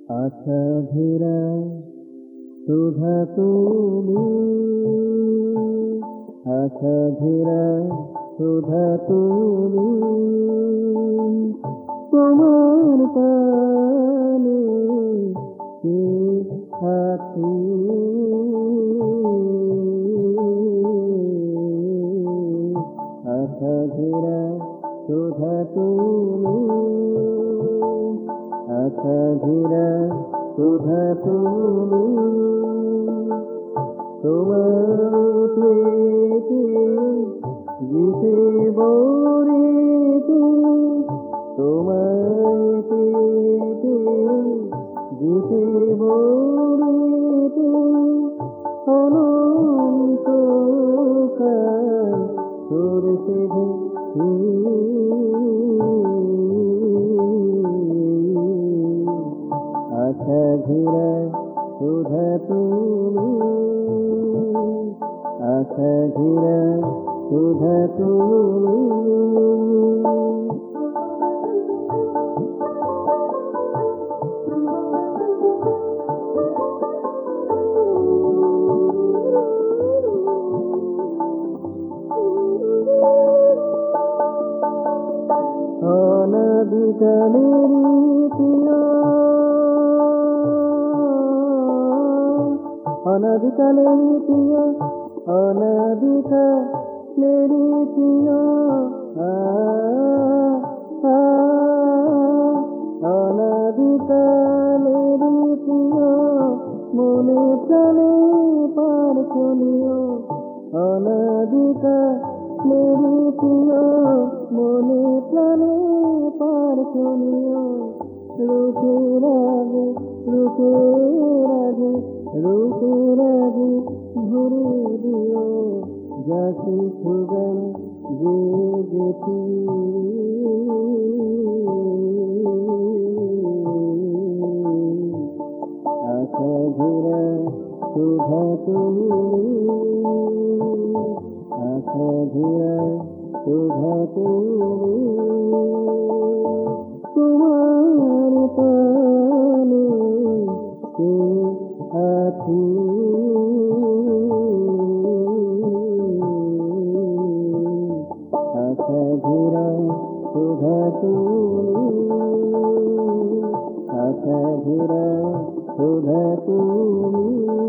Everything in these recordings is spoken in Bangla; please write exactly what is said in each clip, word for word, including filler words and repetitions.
আশা ঘেরা সুধা তুমি, আশা ঘেরা সুধা তুমি, তোমার পানে কে আছি, আশা ঘেরা সুধা তুমি, আশা ঘেরা সুধা তুমি, তোমার পেতে গীতে বরিতে, তোমার পেতে গীতে বরিতে, অনন্ত কাল তোর সেধে আশা ঘেরা সুধা তুমি, আশা ঘেরা সুধা তুমি। অনাদিকালেরই প্রিয়, অনাদিকালেরই প্রিয়, অনাদিকালেরই প্রিয়, অনাদিকালেরই প্রিয়, মনে প্রাণে পার চলিও, অনাদিকালেরই প্রিয়, মনে প্রাণে পার চলিও, রূপের আগে রূপের আগে রূপের আগে ভরে দিও, যাকে সুগান যে যেতি, আশা ঘেরা সুধা তুমি, আশা ঘেরা সুধা তুমি, তোমার পানে কে আছি, আশা ঘেরা সুধা তুমি, আশা ঘেরা সুধা তুমি,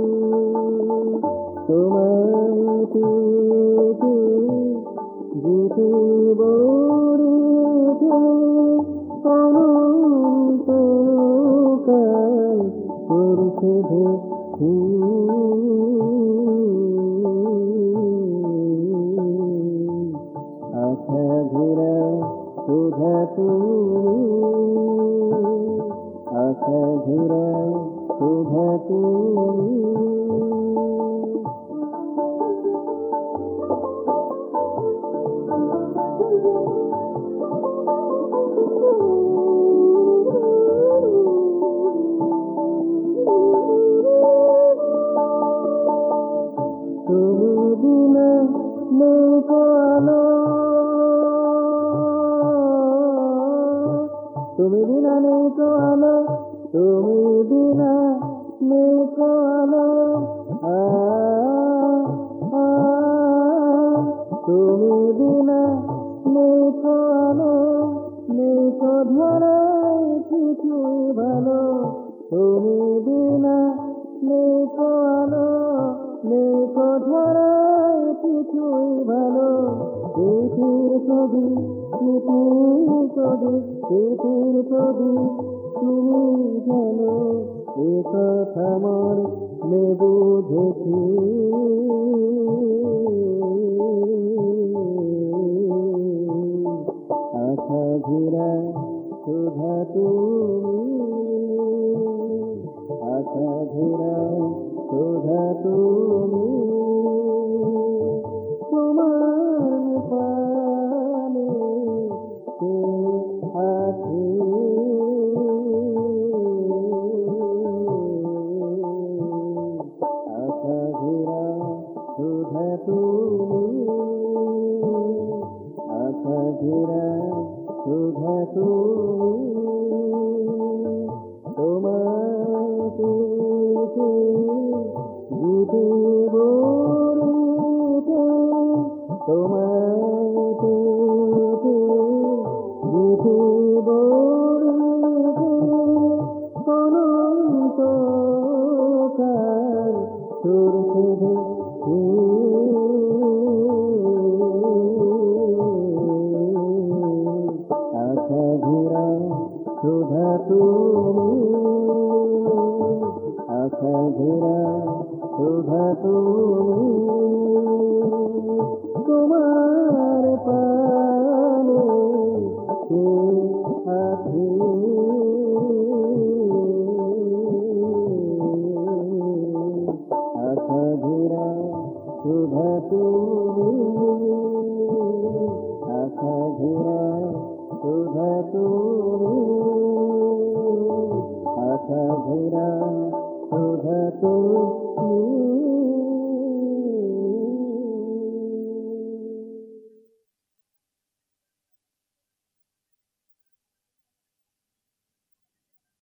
তোমার পেতে গীতে বরিতে, অনন্ত কাল তোর সেধে আশা ঘেরা সুধা তুমি, আশা ঘেরা সুধা তুমি। তুমি বিনা নেই কো আলো, তুমি বিনা নেই কো আলো, তুমি বিনা নেই কো আলো, তুমি বিনা নেই কো আলো, নেই কো ধরায় কিছুই ভালো, তুমি বিনা নেই কো আলো, নেই কো ধরায় কিছুই ভালো, পৃথিবীর ছবি পৃথিবীর ছবি পৃথিবীর ছবি তুমি জানো, এ কথা মন নে বুঝেছি, আশা ঘেরা সুধা তুমি, আশা ঘেরা সুধা তুমি, তোমার পানে কে আছি, আশা ঘেরা সুধা তুমি, আশা ঘেরা সুধা তুমি, তোমার ঘেরা শোভা তুমি, তোমার প্রাণে কে আছে, আশা ঘেরা শোভা তুমি, আশা ঘেরা শোভা তুমি, আশা ঘেরা শোভা তুমি।